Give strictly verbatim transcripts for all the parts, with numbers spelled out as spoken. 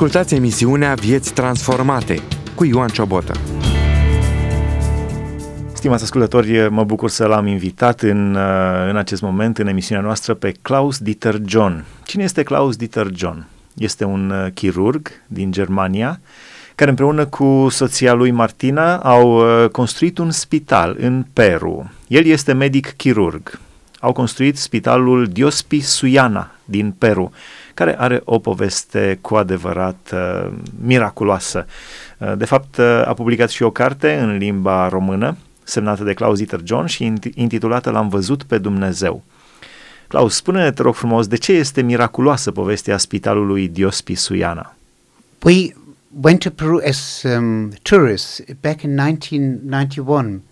Ascultați emisiunea Vieți Transformate cu Ioan Ciobotă. Stimați ascultători, mă bucur să l-am invitat în, în acest moment în emisiunea noastră pe Klaus-Dieter John. Cine este Klaus-Dieter John? Este un chirurg din Germania care împreună cu soția lui Martina au construit un spital în Peru. El este medic chirurg. Au construit spitalul Diospi Suyana din Peru, care are o poveste cu adevărat uh, miraculoasă. Uh, de fapt, uh, a publicat și o carte în limba română, semnată de Klaus-Dieter John și intitulată L-am văzut pe Dumnezeu. Klaus, spune-ne, te rog frumos, de ce este miraculoasă povestea spitalului Diospi Suyana? We went to Peru as um, tourists back in nineteen ninety-one.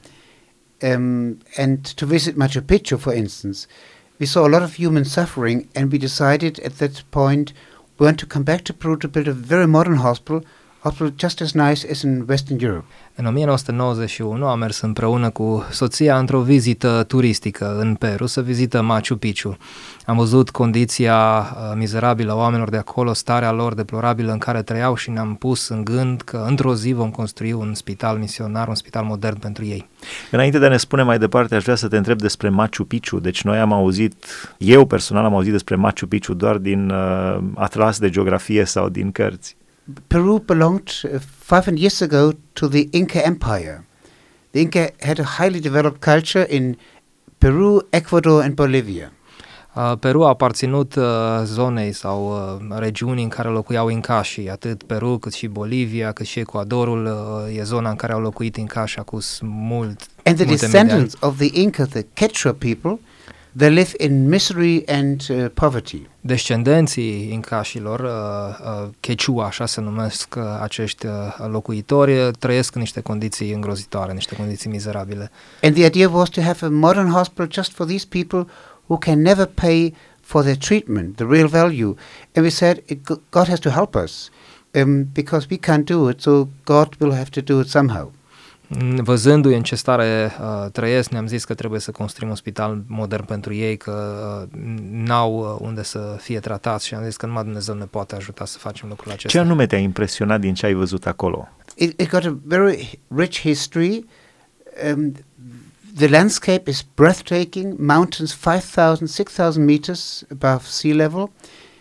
Um, and to visit Machu Picchu, for instance, we saw a lot of human suffering, and we decided at that point we want to come back to Peru to build a very modern hospital, hospital just as nice as in Western Europe. În nouăsprezece nouăzeci și unu am mers împreună cu soția într-o vizită turistică în Peru, să vizităm Machu Picchu. Am văzut condiția uh, mizerabilă a oamenilor de acolo, starea lor deplorabilă în care trăiau și ne-am pus în gând că într-o zi vom construi un spital misionar, un spital modern pentru ei. Înainte de a ne spune mai departe, aș vrea să te întreb despre Machu Picchu. Deci noi am auzit, eu personal am auzit despre Machu Picchu doar din uh, atlas de geografie sau din cărți. Peru belonged uh, five hundred years ago to the Inca Empire. The Inca had a highly developed culture in Peru, Ecuador and Bolivia. Uh, Peru a aparținut uh, zonei sau uh, regiunii în care locuiau incașii, atât Peru cât și Bolivia, cât și Ecuadorul uh, e zona în care au locuit incașii acum mult. And the descendants of the Inca, the Quechua people, they live in misery and uh, poverty. Descendenții incașilor, uh, uh, Quechua, așa se numesc uh, acești uh, locuitori, uh, trăiesc în niște condiții îngrozitoare, niște condiții mizerabile. And the idea was to have a modern hospital just for these people who can never pay for their treatment, the real value. And we said, it, God has to help us um, because we can't do it, so God will have to do it somehow. Văzându-i în ce stare uh, trăiesc, ne-am zis că trebuie să construim un spital modern pentru ei, că uh, n-au uh, unde să fie tratați și am zis că numai Dumnezeu ne poate ajuta să facem lucrul acesta. Ce anume te-a impresionat din ce ai văzut acolo? It, it got a very rich history. Um, the landscape is breathtaking, mountains five thousand, six thousand meters above sea level.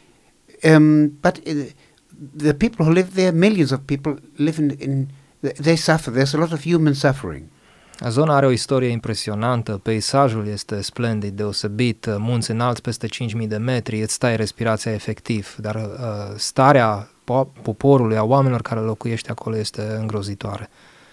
Um, but it, the people who live there, millions of people live in, in they suffer. There's a lot of human suffering. Zona are o istorie impresionantă, peisajul este splendid, deosebit, munți înalți peste cinci mii de metri, îți stai respirația efectiv, dar uh, starea po- poporului, a oamenilor care locuiește acolo este îngrozitoare.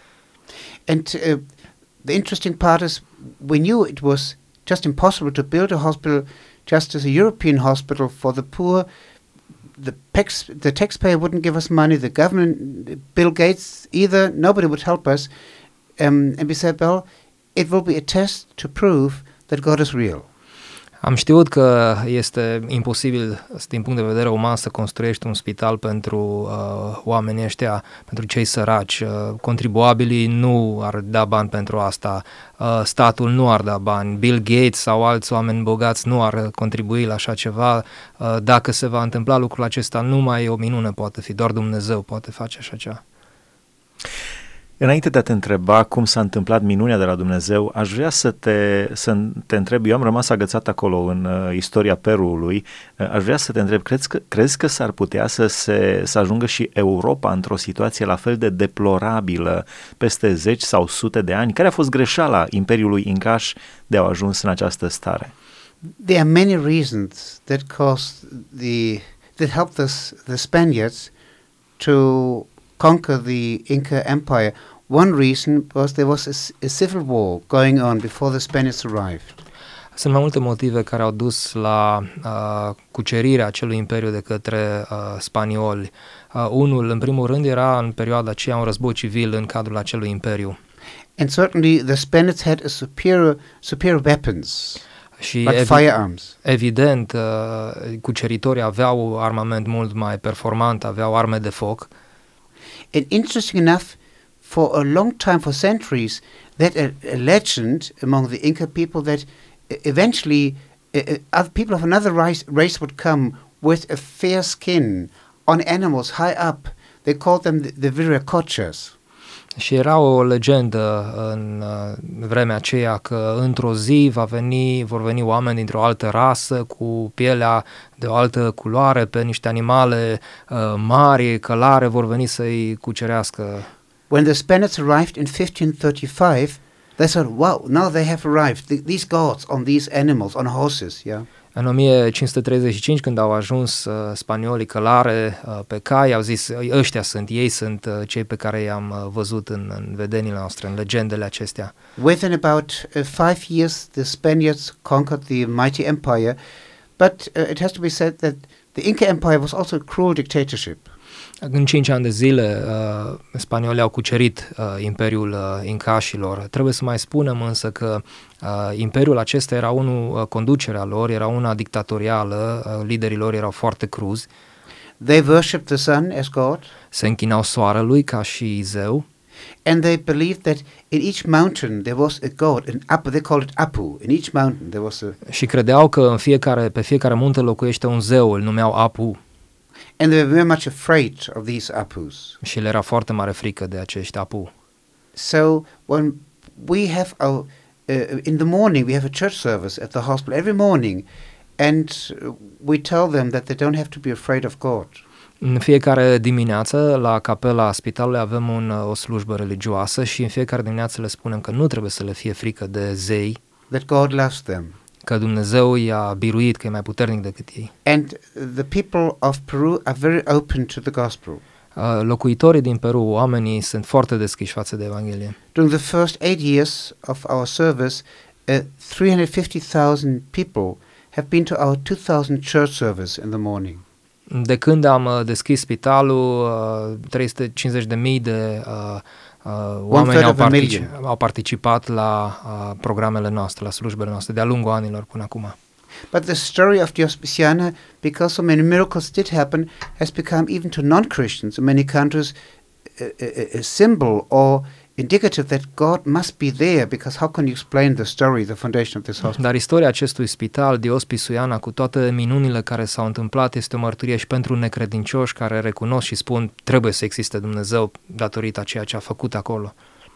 And uh, the interesting part is we knew it was just impossible to build a hospital just as a European hospital for the poor. The, tax, the taxpayer wouldn't give us money, the government, Bill Gates either, nobody would help us. Um, and we said, well, it will be a test to prove that God is real. Am știut că este imposibil din punct de vedere uman să construiești un spital pentru uh, oamenii ăștia, pentru cei săraci. Uh, contribuabilii nu ar da bani pentru asta, uh, statul nu ar da bani, Bill Gates sau alți oameni bogați nu ar contribui la așa ceva. Uh, dacă se va întâmpla lucrul acesta, numai o minune poate fi, doar Dumnezeu poate face așa ceva. Înainte de a te întreba cum s-a întâmplat minunea de la Dumnezeu, aș vrea să te, să te întreb, eu am rămas agățat acolo în uh, istoria Peruului, uh, aș vrea să te întreb, crezi că, crezi că s-ar putea să, se, să ajungă și Europa într-o situație la fel de deplorabilă peste zeci sau sute de ani? Care a fost greșeala Imperiului Incaș de a ajuns în această stare? There are many reasons that caused the, that helped us, the Spaniards to conquer the Inca Empire. One reason was there was a, a civil war going on before the Spaniards arrived. Sunt mai multe motive care au dus la uh, cucerirea acelui imperiu de către uh, spanioli. Uh, unul, în primul rând, era în perioada aceea un război civil în cadrul acelui imperiu. And certainly the Spaniards had a superior, superior weapons, și like evi- firearms. Evident, uh, cuceritorii aveau armament mult mai performant, aveau arme de foc. And interesting enough, for a long time, for centuries, that a, a legend among the Inca people that uh, eventually uh, uh, other people of another race, race would come with a fair skin, on animals high up. They called them the, the viracochas. Și era o legendă în vremea aceea că într-o zi va veni, vor veni oameni dintr-o altă rasă cu pielea de o altă culoare pe niște animale uh, mari, călare, vor veni să-i cucerească. When the Spaniards arrived in fifteen thirty-five, they said, wow, now they have arrived, the, these gods on these animals, on horses, yeah. În o mie cinci sute treizeci și cinci, când au ajuns uh, spaniolii călare uh, pe cai, au zis, ăștia sunt, ei sunt uh, cei pe care i-am uh, văzut în, în vedenile noastre, în legendele acestea. Within about uh, five years, the Spaniards conquered the mighty empire, but uh, it has to be said that the Inca Empire was also a cruel dictatorship. În cinci ani de zile, uh, spaniolii au cucerit uh, imperiul uh, incașilor. Trebuie să mai spunem însă că uh, imperiul acesta era unul, uh, conducerea lor era una dictatorială, uh, liderii lor erau foarte cruzi. They worshipped the sun as God. Se închinau soarelui ca și zeu. And they believed that in each mountain there was a god, an Apu, they called it Apu. In each mountain there was a... Și credeau că în fiecare, pe fiecare munte locuiește un zeu, îl numeau Apu. And they were very much afraid of these Apus. Și le era foarte mare frică de acești Apu. So when we have our, uh, in the morning we have a church service at the hospital every morning, and we tell them that they don't have to be afraid of God. În fiecare dimineață la capela spitalului avem un, o slujbă religioasă și în fiecare dimineață le spunem că nu trebuie să le fie frică de zei, that God loves them. Că Dumnezeu i-a biruit, că e mai puternic decât ei. And the people of Peru are very open to the gospel. Uh, locuitorii din Peru, oamenii sunt foarte deschiși față de Evanghelie. During the first eight years of our service, uh, three hundred fifty thousand people have been to our two thousand church service in the morning. De când am uh, deschis spitalul, uh, trei sute cincizeci de mii de uh, uh, oameni au, partici- au participat la uh, programele noastre, la slujbele noastre, de-a lungul anilor până acum. But the story of Diospiciana, because so many miracles did happen, has become even to non-Christians in many countries a, a, a symbol or indicative that God must be there, because how can you explain the story, the foundation of this hospital? Dar istoria acestui spital, Diospiciana, cu toate minunile care s-au întâmplat, este o mărturie și pentru necredincioși care recunosc și spun trebuie să existe Dumnezeu datorită a ceea ce a făcut acolo.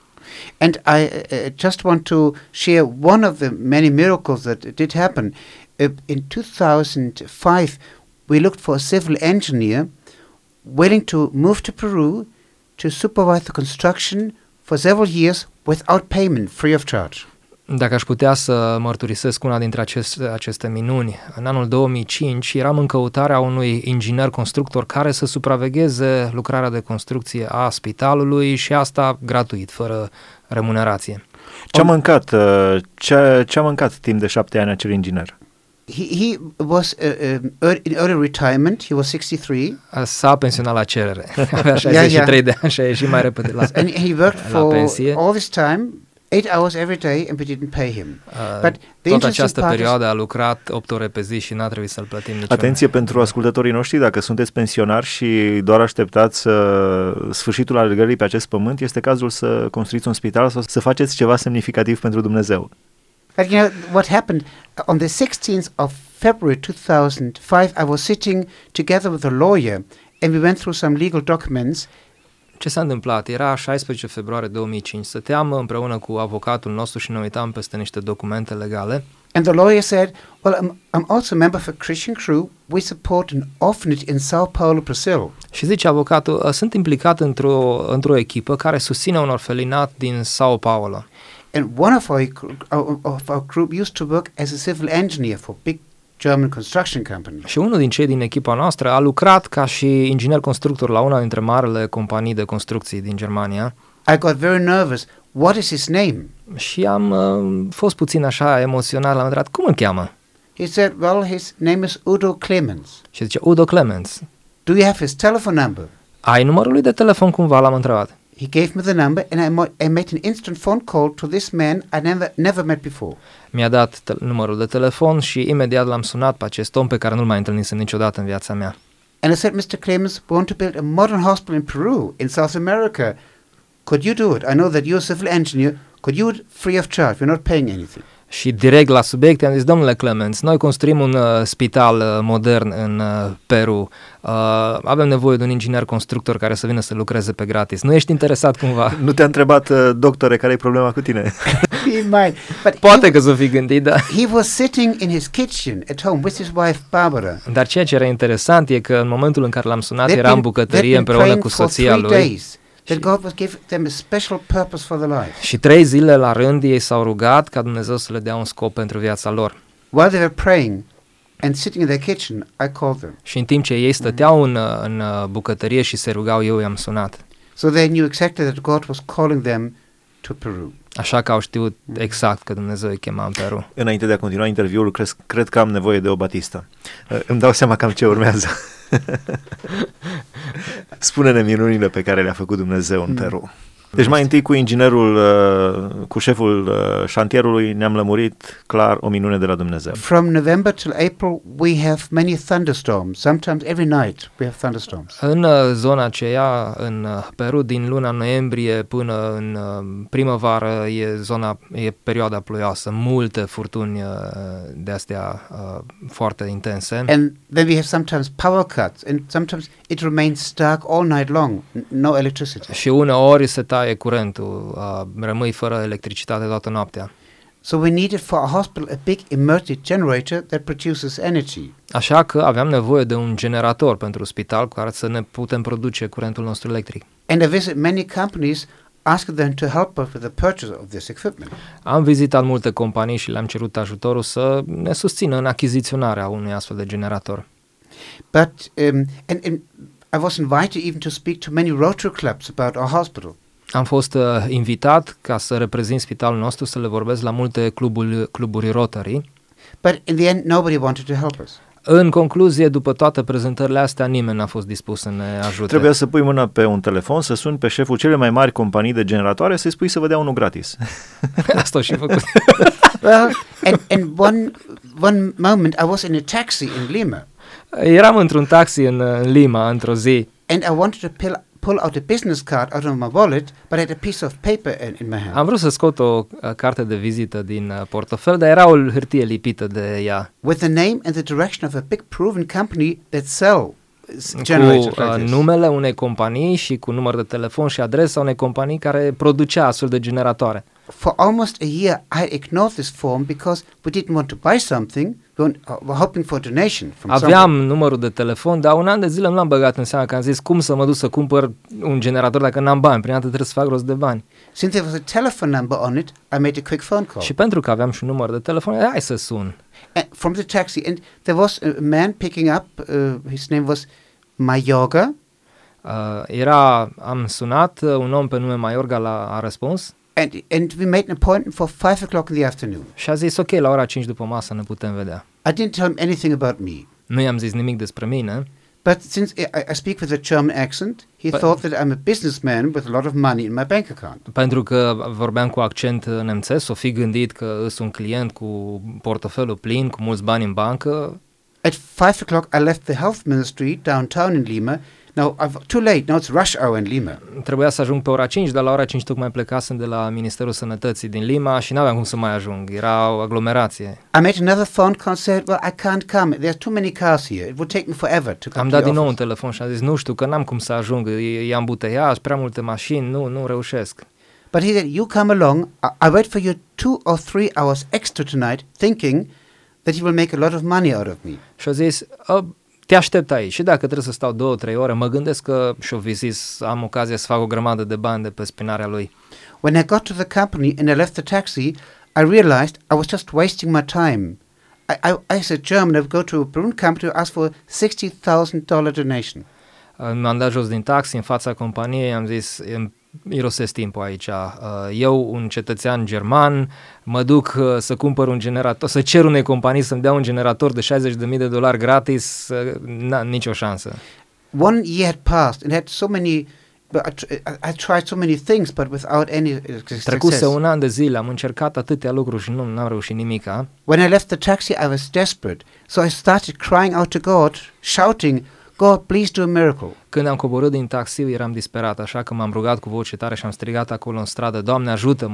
And I uh, just want to share one of the many miracles that did happen. Uh, in two thousand five, we looked for a civil engineer willing to move to Peru to supervise the construction for several years without payment, free of charge. Dacă aș putea să mărturisesc una dintre aceste, aceste minuni, în anul două mii cinci eram în căutarea unui inginer constructor care să supravegheze lucrarea de construcție a spitalului și asta gratuit, fără remunerație. Ce-a mâncat, ce, ce-a mâncat timp de șapte ani acel inginer? He, he was uh, uh, in early retirement. He was sixty-three. S-a pensionat la cerere. Avea șaizeci și trei yeah, yeah. de ani și a ieșit mai repede la, and he worked la for pensie. all this time, eight hours every day, and we didn't pay him. Uh, But the toată această perioadă is... a lucrat opt ore pe zi și n-a trebuit să-l plătim niciodată. Atenție pentru ascultătorii noștri, dacă sunteți pensionari și doar așteptați uh, sfârșitul alergării pe acest pământ, este cazul să construiți un spital sau să faceți ceva semnificativ pentru Dumnezeu. But you know what happened on the sixteenth of February two thousand five? I was sitting together with a lawyer, and we went through some legal documents. Ce s-a întâmplat? Era șaisprezece februarie două mii cinci. Stăteam împreună cu avocatul nostru și ne uitam peste niște documente legale. And the lawyer said, well, I'm, I'm also a member of a Christian crew. We support an orphanage in São Paulo, Brazil. Și zice avocatul, sunt implicat într-o, într-o echipă care susține un orfelinat din São Paulo. And one of our, of our group used to work as a civil engineer for big German construction company. Și unul din cei din echipa noastră a lucrat ca și inginer constructor la una dintre marile companii de construcții din Germania. I got very nervous. What is his name? Și am uh, fost puțin așa emoționat la un moment dat. Cum îl cheamă? He said, well, his name is Udo Clemens. Și zice, Udo Clemens. Do you have his telephone number? Ai numărul lui de telefon cumva, l-am întrebat. He gave me the number, and I, mo- I made an instant phone call to this man I never never met before. Mi-a dat te- numărul de telefon și imediat l-am sunat pe acest om pe care nu-l mai întâlnisem niciodată în viața mea. And I said, mister Clemens, we want to build a modern hospital in Peru, in South America. Could you do it? I know that you're a civil engineer. Could you do it free of charge? We're not paying anything. Și direct la subiect am zis, domnule Clemens, noi construim un uh, spital uh, modern în uh, Peru, uh, avem nevoie de un inginer constructor care să vină să lucreze pe gratis. Nu ești interesat cumva? Nu te-a întrebat, uh, doctore, care e problema cu tine? He might, but Poate he, că s-o fi gândit, da. he was sitting in his kitchen at home with his wife Barbara. Dar ceea ce era interesant e că în momentul în care l-am sunat They'd era în been- bucătărie they'd been împreună praying cu for soția three lui days that God would give them a special purpose for their life. și trei zile la rând ei s-au rugat ca Dumnezeu să le dea un scop pentru viața lor. While they were praying and sitting in their kitchen, I called them. Și în timp ce ei stăteau în, în bucătărie și se rugau, eu i-am sunat. So they knew exactly that God was calling them to Peru. Așa că au știut exact că Dumnezeu îi chema în Peru. Înainte de a continua interviul, cred, cred că am nevoie de o batistă. Uh, Îmi dau seama cam ce urmează. Spune-ne minunile pe care le-a făcut Dumnezeu în Peru. Deci mai întâi cu inginerul, uh, cu șeful uh, șantierului ne-am lămurit, clar, o minune de la Dumnezeu. From November till April, we have many thunderstorms. Sometimes every night we have thunderstorms. În uh, zona aceea, în uh, Peru, din luna noiembrie până în uh, primăvară, e zona, e perioada ploioasă, multe furtuni uh, de astea uh, foarte intense. And then we have sometimes power cuts, and sometimes it remains dark all night long, n- no electricity. Și uneori se taie curentul, uh, rămâi fără electricitate toată noaptea. So we needed for our hospital a big emergency generator that produces energy. Așa că aveam nevoie de un generator pentru spital cu care să ne putem produce curentul nostru electric. And I visit many companies asking them to help us with the purchase of this equipment. Am vizitat multe companii și le-am cerut ajutorul să ne susțină în achiziționarea unui astfel de generator. But um, and, and I was invited even to speak to many Rotary clubs about our hospital. Am fost uh, invitat ca să reprezint spitalul nostru, să le vorbesc la multe cluburi, cluburi Rotary. But in the end, nobody wanted to help us. În concluzie, după toate prezentările astea, nimeni n-a fost dispus să ne ajute. Trebuia să pui mâna pe un telefon, să suni pe șeful cele mai mari companii de generatoare, să-i spui să vă dea unul gratis. Asta au și făcut. Well, and, and one one moment I was in a taxi in Lima, Eram într-un taxi în, în Lima, într-o zi, and I wanted to pull, pull out a business card out of my wallet, but I had a piece of paper in, in my hand. am vrut să scot o uh, carte de vizită din uh, portofel, dar era o hârtie lipită de ea, With the name and the direction of a big proven company that sell s- cu generators uh, like this. numele unei companii și cu număr de telefon și adresa unei companii care producea astfel de generatoare. For almost a year, I had ignored this form because we didn't want to buy something. We want- uh, were hoping for a donation from Aveam someone. numărul de telefon, dar un an de zile nu l-am băgat în seamă, că am zis cum să mă duc să cumpăr un generator dacă n-am bani, prima dată trebuie să fac rost de bani. Since there was a telephone number on it, I made a quick phone call. Și pentru că aveam și un număr de telefon, hai să sun. And from the taxi, and there was a man picking up. Uh, his name was Mayorga, Uh, era, am sunat, uh, un om pe nume Maiorga la, a răspuns and and we made an appointment for five o'clock in the afternoon. și a zis ok, la ora cinci după masă ne putem vedea. I didn't tell him anything about me, Nu i-am zis nimic despre mine, but since I, I speak with a German accent, he But- thought that I'm a businessman with a lot of money in my bank account. pentru că vorbeam cu accent uh, nemțesc, o fi gândit că îs un client cu portofelul plin, cu mulți bani în bancă. At five o'clock, I left the health ministry downtown in Lima. Now, I've, too late. Now it's rush hour in Lima. Trebuia să ajung pe ora cinci, dar la ora cinci tocmai plecasem de la Ministerul Sănătății din Lima și n-aveam cum să mai ajung, era o aglomerație. I made another phone call and said, well, I can't come. There's too many cars here. It would take me forever to come Am to dat the din nou un office. telefon și am zis, nu știu, că n-am cum să ajung, e, e ambuteiaj, prea multe mașini, nu, nu reușesc. But he said, you come along. I, I wait for you two or three hours extra tonight, thinking that he will make a lot of money out of me. Și a zis, "A, te aștept aici și dacă trebuie să stau două, trei ore, mă gândesc că și-o zis, am ocazia să fac o grămadă de bani de pe spinarea lui. When I got to the company and I left the taxi, I realized I was just wasting my time. I, I, I as a German, I would go to a Peruvian company to ask for a sixty thousand dollars donation. M-am dat jos din taxi în fața companiei, am zis, îmi irosesc timpul aici. Uh, Eu, un cetățean german, mă duc uh, să cumpăr un generator, să cer unei companii să-mi dea un generator de șaizeci de mii de dolari gratis, uh, na, nicio șansă. One year had passed and had so many, but I, tr- I, I tried so many things, but without any uh, Trecuse success. un an de zile, am încercat atâtea lucruri și nu am reușit nimica. When I left the taxi, I was desperate. So I started crying out to God, shouting, God, please do a miracle. Când am coborât din taxiu, eram disperat, așa că m-am rugat cu voce tare și am strigat acolo în stradă, Doamne, ajută-mă!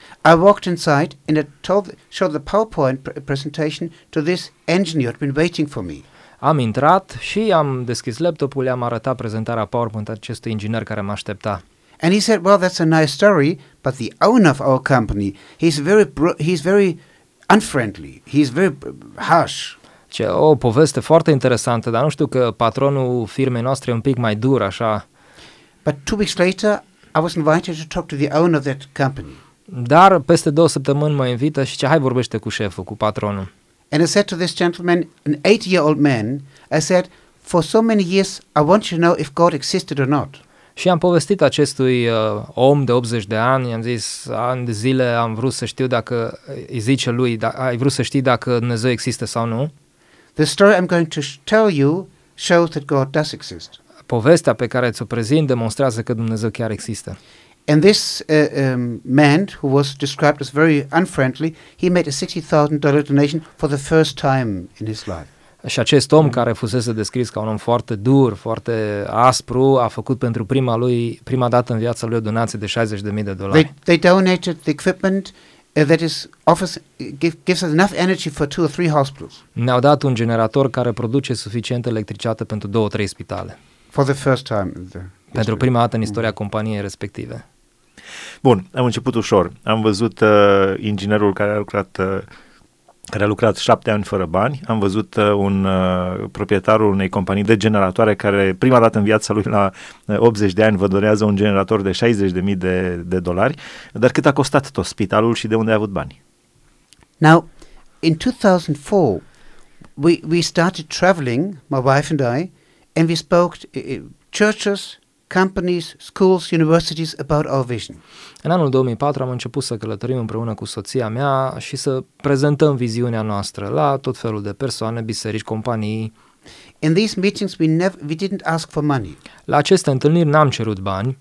I walked inside and I told, showed the PowerPoint pr- presentation to this engineer who had been waiting for me. Am intrat și am deschis laptopul, i-am arătat prezentarea PowerPoint acestui inginer care mă aștepta. And he said, well, that's a nice story, but the owner of our company, he's very, br- he's very unfriendly. He's very b- harsh. Ce, o poveste foarte interesantă, dar nu știu că patronul firmei noastre e un pic mai dur, așa. But two weeks later, I was invited to talk to the owner of that company. Dar peste două săptămâni mă invită și ce, hai vorbește cu șeful, cu patronul. And I said to this gentleman, an eighty-year-old man, I said, for so many years, I want you to know if God existed or not. Și am povestit acestui uh, om de optzeci de ani, i-am zis, ani de zile am vrut să știu dacă, îi zice lui, da, ai vrut să știi dacă Dumnezeu există sau nu. The story I'm going to sh- tell you shows that God does exist. Povestea pe care ți-o prezint demonstrează că Dumnezeu chiar există. And this uh, um, man, who was described as very unfriendly, he made a sixty thousand dollars donation for the first time in his life. Și acest om care fusese descris ca un om foarte dur, foarte aspru, a făcut pentru prima lui, prima dată în viața lui o donație de șaizeci de mii de dolari. They, they donated the equipment uh, that is offers give, gives us enough energy for two or three hospitals Ne-au dat un generator care produce suficientă electricitate pentru două, trei spitale. for the first time in the Pentru history. prima dată în istoria companiei respective. Bun, am început ușor. Am văzut uh, inginerul care a lucrat uh, care a lucrat șapte ani fără bani. Am văzut uh, un uh, proprietarul unei companii de generatoare care prima dată în viața lui la uh, optzeci de ani vă donează un generator de șaizeci de mii de, de dolari. Dar cât a costat tot spitalul și de unde a avut bani? Now, in two thousand four, we, we started traveling, my wife and I, and we spoke to uh, churches, companies, schools, universities about our vision. În anul două mii patru am început să călătorim împreună cu soția mea și să prezentăm viziunea noastră la tot felul de persoane, biserici, companii. In these meetings, we never, we didn't ask for money. La aceste întâlniri n-am cerut bani,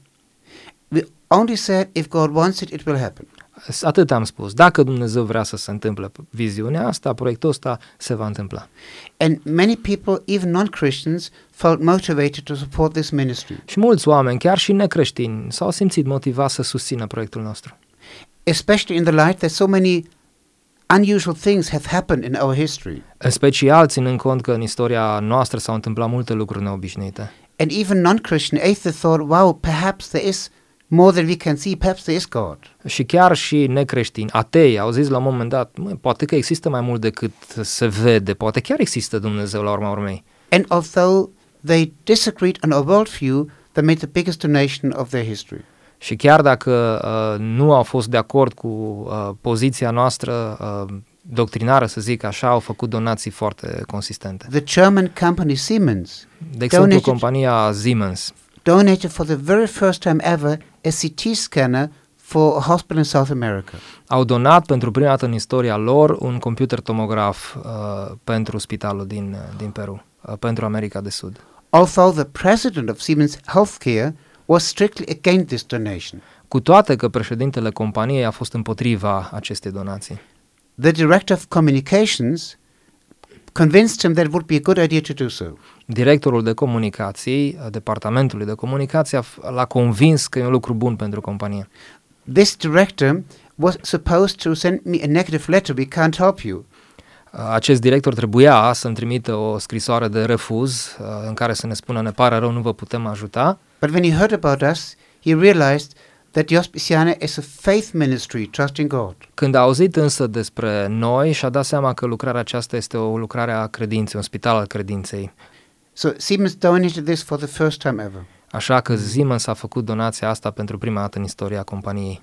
We only said, if God wants it, it will happen. atât am spus. Dacă Dumnezeu vrea să se întâmple viziunea asta, proiectul ăsta se va întâmpla. And many people, even non-Christians, felt motivated to support this ministry, Și mulți oameni, chiar și necreștini, s-au simțit motivați să susțină proiectul nostru. especially in the light that so many unusual things have happened in our history. În special ținând cont că în istoria noastră s-au întâmplat multe lucruri neobișnuite. And even non-Christian atheists thought, wow, perhaps there is more than we can see, perhaps there is God. Și chiar și necreștini, atei, au zis la un moment dat, mă, poate că există mai mult decât se vede, poate chiar există Dumnezeu la urma urmei. And although they disagreed on our worldview, they made the biggest donation of their history. Și chiar dacă uh, nu au fost de acord cu uh, poziția noastră uh, doctrinară, să zic așa, au făcut donații foarte consistente. The German company Siemens De exemplu, Donated- compania Siemens donated for the very first time ever a C T scanner for a hospital in South America. au donat pentru prima dată în istoria lor un computer tomograf uh, pentru spitalul din, din Peru, uh, pentru America de Sud. Although the president of Siemens Healthcare was strictly against this donation. Cu toate că președintele companiei a fost împotriva acestei donații. The director of communications convinced him that it would be a good idea to do so. Directorul de comunicații, uh, departamentului de comunicații, a f- l-a convins că e un lucru bun pentru companie. This director was supposed to send me a negative letter, we can't help you. Uh, Acest director trebuia să-mi trimită o scrisoare de refuz uh, în care să ne spună ne pare rău, nu vă putem ajuta, But when he heard about us, he realized that Diospiciana is a faith ministry trusting God. Când a auzit însă despre noi și-a dat seama că lucrarea aceasta este o lucrare a credinței, un spital al credinței. So Siemens donated this for the first time ever. Așa că Siemens a făcut donația asta pentru prima dată în istoria companiei.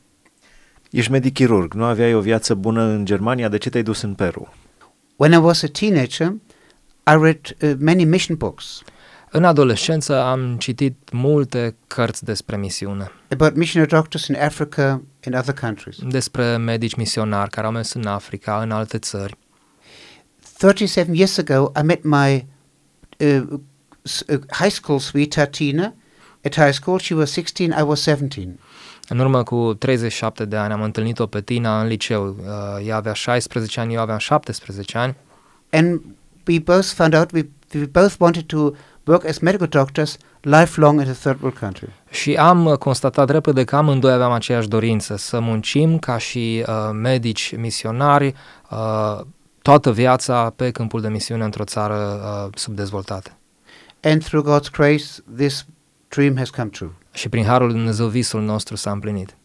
Ești medic chirurg, nu aveai o viață bună în Germania, de ce te-ai dus în Peru? When I was a teenager, I read uh, many mission books În adolescență am citit multe cărți despre misiune, about missionary doctors in Africa and other countries. despre medici misionari care au mers în Africa, în alte țări. thirty-seven years ago, I met my uh, s- uh, high school sweetheart, Tina. At high school, she was sixteen, I was seventeen. În urmă cu treizeci și șapte de ani am întâlnit-o pe Tina în liceu. Uh, Ea avea șaisprezece ani, eu aveam șaptesprezece ani. And we both found out we, we both wanted to work as medical doctors lifelong in a third world country. Și am uh, constatat repede că amândoi aveam aceeași dorință, să muncim ca și uh, medici misionari uh, toată viața pe câmpul de misiune într-o țară uh, subdezvoltată. And through God's grace, this dream has come true. Și prin harul lui Dumnezeu visul nostru s-a împlinit.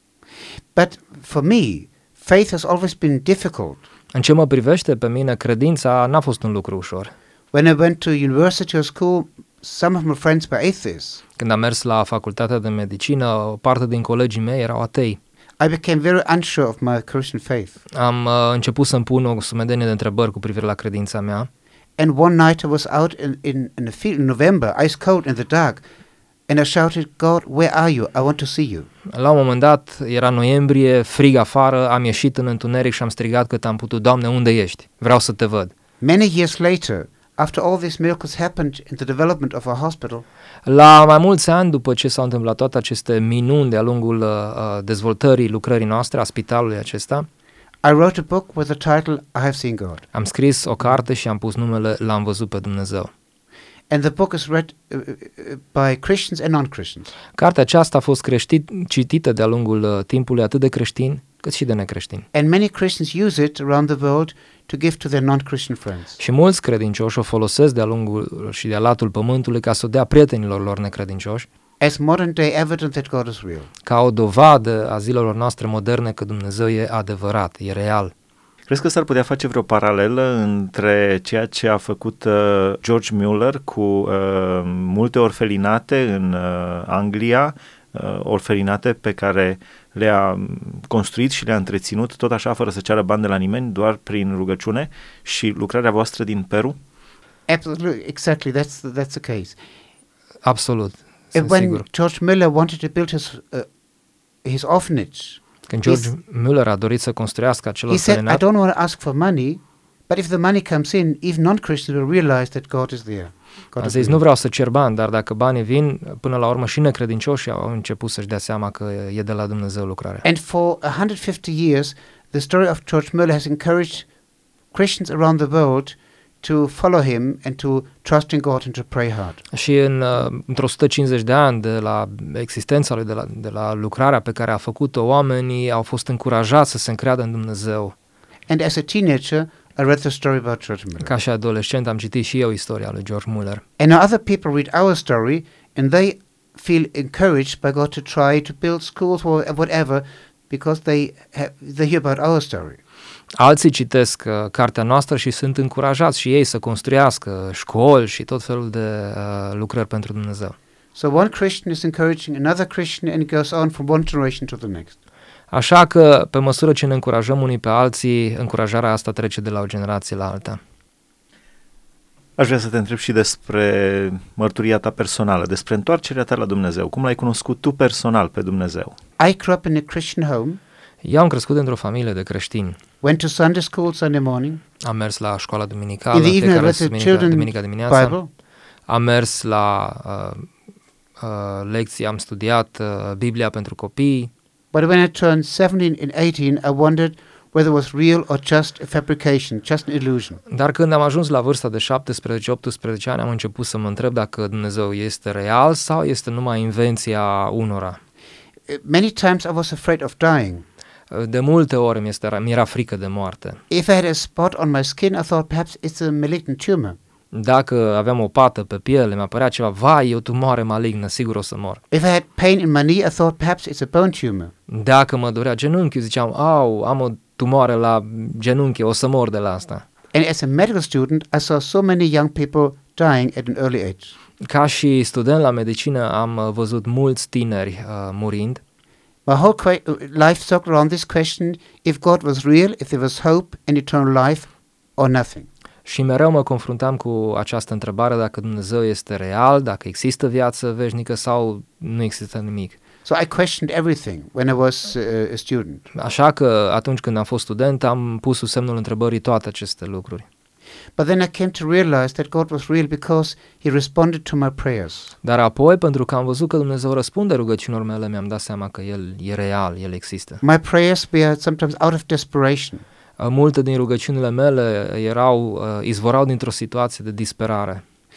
But for me, faith has always been difficult. În ce mă privește pe mine, credința n-a fost un lucru ușor. When I went to university or school, some of my friends were atheists. Când am mers la facultatea de medicină, o parte din colegii mei erau atei. I became very unsure of my Christian faith. Am uh, început să-mi pun o sumedenie de întrebări cu privire la credința mea. And one night I was out in, in, in the field in November, ice cold in the dark, and I shouted, God, where are you? I want to see you. La un moment dat, era noiembrie, frig afară, am ieșit în întuneric și am strigat cât am putut, Doamne, unde ești? Vreau să te văd. Many years later, after all these miracles happened in the development of our hospital, La mai mulți ani, după ce s-au întâmplat toate aceste minuni de-a lungul uh, dezvoltării lucrării noastre, a spitalului acesta, I wrote a book with the title, I Have Seen God. am scris o carte și am pus numele L-am văzut pe Dumnezeu. And the book is read uh, uh, by Christians and non-Christians. Cartea aceasta a fost creștit, citită de-a lungul uh, timpului atât de creștini cât și de necreștini. And many Christians use it around the world to give to their non-Christian friends. Și mulți credincioși o folosesc de-a lungul și de-a latul pământului ca să o dea prietenilor lor necredincioși, As modern day evidence that God is real. ca o dovadă a zilelor noastre moderne că Dumnezeu e adevărat, e real. Crezi că s-ar putea face vreo paralelă între ceea ce a făcut uh, George Muller cu uh, multe orfelinate în uh, Anglia, uh, orfelinate pe care le-a construit și le-a întreținut tot așa, fără să ceară bani de la nimeni, doar prin rugăciune, și lucrarea voastră din Peru? Absolutely, exactly. That's the, that's the case. Absolut, And sunt when sigur. George Miller wanted to build his uh, his orphanage, Când George Muller a dorit să construiască acel he said, I orfelinat, don't want to ask for money, but if the money comes in, even non-Christians will realize that God is there. God a is zis, real. nu vreau să cer bani, dar dacă banii vin, până la urmă și necredincioșii au început să-și dea seama că e de la Dumnezeu lucrarea. And for one hundred fifty years, the story of George Muller has encouraged Christians around the world to follow him and to trust in God and to pray hard. Și în, uh, într-o o sută cincizeci de ani de la existența lui, de la, de la lucrarea pe care a făcut-o, oamenii au fost încurajați să se încreadă în Dumnezeu. And as a teenager, I read the story about George Muller. Ca și adolescent am citit și eu istoria lui George Muller. And now other people read our story and they feel encouraged by God to try to build schools or whatever because they have, they hear about our story. Alții citesc uh, cartea noastră și sunt încurajați și ei să construiască școli și tot felul de uh, lucrări pentru Dumnezeu. So one Christian is encouraging another Christian and it goes on from one generation to the next. Așa că, pe măsură ce ne încurajăm unii pe alții, încurajarea asta trece de la o generație la alta. Aș vrea să te întreb și despre mărturia ta personală, despre întoarcerea ta la Dumnezeu. Cum l-ai cunoscut tu personal pe Dumnezeu? I grew up in a Christian home, Eu am crescut într-o familie de creștini. went to Sunday school Sunday morning, Am mers la școala duminicală, in the evening I fiecare read the duminica, children's duminica dimineața. Bible, Am mers la uh, uh, lecții, am studiat uh, Biblia pentru copii. but when I turned seventeen and eighteen, I wondered whether it was real or just a fabrication, just an illusion. Dar când am ajuns la vârsta de șaptesprezece optsprezece ani, am început să mă întreb dacă Dumnezeu este real sau este numai invenția unora. Uh, Many times I was afraid of dying. De multe ori mi este, mi-era frică de moarte. If I had a spot on my skin, I thought perhaps it's a malignant tumor. Dacă aveam o pată pe piele, mi-a părea ceva, vai, e o tumoare malignă, sigur o să mor. If I had pain in my knee, I thought perhaps it's a bone tumor. Dacă mă durea genunchiul, ziceam, au, am o tumoare la genunchi, o să mor de la asta. And as a medical student, I saw so many young people dying at an early age. Ca și student la medicină am uh, văzut mulți tineri uh, murind. My whole que- uh, life circled around this question, if God was real, if there was hope and eternal life, or nothing. Și mereu mă confruntam cu această întrebare dacă Dumnezeu este real, dacă există viață veșnică sau nu există nimic. So I questioned everything when I was uh, a student. Așa că atunci când am fost student am pus sub semnul întrebării toate aceste lucruri. But then I came to realize that God was real because He responded to my prayers. Dar apoi, pentru că am văzut că Dumnezeu răspunde rugăciunilor mele, mi-am dat seama că El e real, El există. My prayers were sometimes out of desperation. Multe din rugăciunile mele erau, uh, izvorau dintr-o situație de disperare.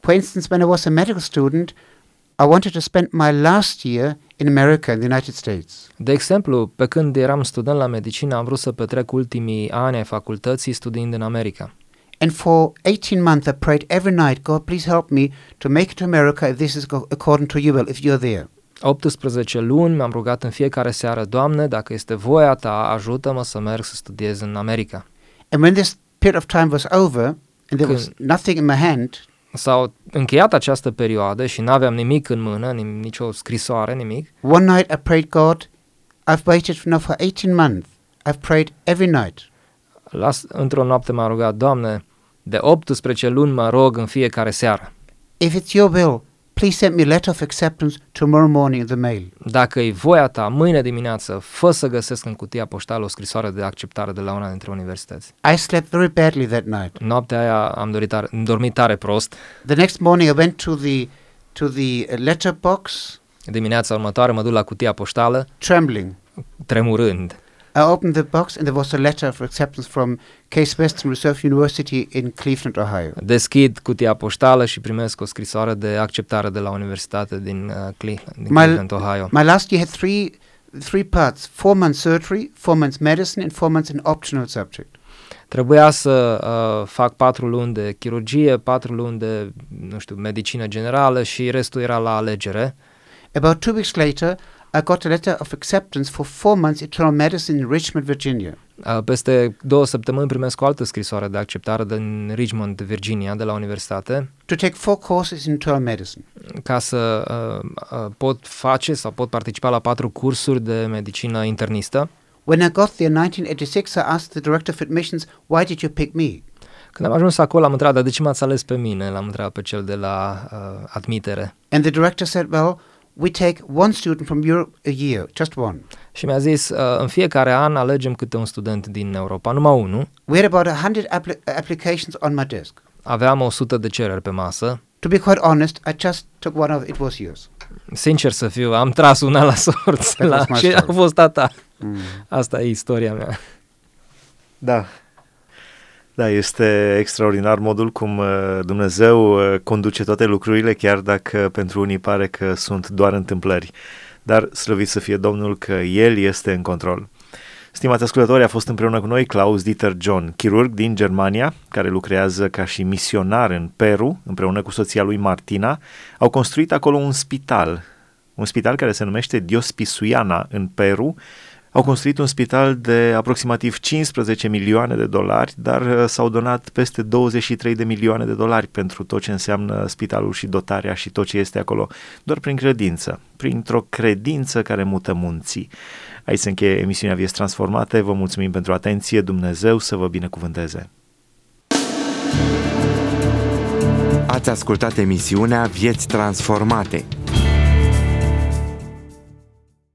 For instance, when I was a medical student, I wanted to spend my last year in America, in the United States. De exemplu, pe când eram student la medicină, am vrut să petrec ultimii ani ai facultății studiind în America. And for eighteen months I prayed every night, God, please help me to make it to America if this is go- according to your will, if you're there. optsprezece luni m-am rugat în fiecare seară, Doamne, dacă este voia Ta, ajută-mă să merg să studiez în America. And when this period of time was over and there was nothing in my hand, S-au încheiat această perioadă și n-aveam nimic în mână, nim- nicio scrisoare, nimic. one night I prayed, God, I've waited now for eighteen months. I've prayed every night. Las, într-o noapte m-am rugat, Doamne, de optsprezece luni mă rog în fiecare seară. If it's your will, please send me a letter of acceptance tomorrow morning in the mail. Dacă e voia Ta, mâine dimineață, fă să găsesc în cutia poștală o scrisoare de acceptare de la una dintre universități. I slept very badly that night. Noaptea aia am dorit tare, dormit tare prost. The next morning I went to the to the uh, letter box, Dimineața următoare mă duc la cutia poștală, trembling. tremurând. I opened the box and there was a letter of acceptance from Case Western Reserve University in Cleveland, Ohio. Deschid cutia poștală și primesc o scrisoare de acceptare de la universitate din, uh, Cle- din My- Cleveland, Ohio. My last year had three three parts: four months surgery, four months medicine, and four months an optional subject. Trebuia să uh, fac patru luni de chirurgie, patru luni de, nu știu, medicină generală și restul era la alegere. About two weeks later, I got a letter of acceptance for four months internal medicine in Richmond, Virginia. Uh, peste două săptămâni primesc o altă scrisoare de acceptare din Richmond, Virginia, de la universitate, To take four courses in internal medicine. ca să uh, uh, pot face sau pot participa la patru cursuri de medicină internistă. When I got there in nineteen eighty-six, I asked the director of admissions, why did you pick me? Când am ajuns acolo, am întrebat, dar de ce m-ați ales pe mine? L-am întrebat pe cel de la uh, admitere. And the director said, well, we take one student from Europe a year, just one. Și mi-a zis, uh, în fiecare an alegem câte un student din Europa, numai unul. We had about one hundred appli- applications on my desk. Aveam o sută de cereri pe masă. To be quite honest, I just took one of it was yours. Sincer să fiu, am tras una la sorți That la, was my și story. a fost a ta. Mm. Asta e istoria mea. Da. Da, este extraordinar modul cum uh, Dumnezeu uh, conduce toate lucrurile, chiar dacă pentru unii pare că sunt doar întâmplări. Dar slăvit să fie Domnul că El este în control. Stimați ascultători, a fost împreună cu noi Klaus Dieter John, chirurg din Germania, care lucrează ca și misionar în Peru, împreună cu soția lui Martina. Au construit acolo un spital, un spital care se numește Diospisuiana în Peru. Au construit un spital de aproximativ cincisprezece milioane de dolari, dar uh, s-au donat peste douăzeci și trei de milioane de dolari pentru tot ce înseamnă spitalul și dotarea și tot ce este acolo, doar prin credință, printr-o credință care mută munții. Aici se încheie emisiunea Vieți Transformate. Vă mulțumim pentru atenție. Dumnezeu să vă binecuvânteze. Ați ascultat emisiunea Vieți Transformate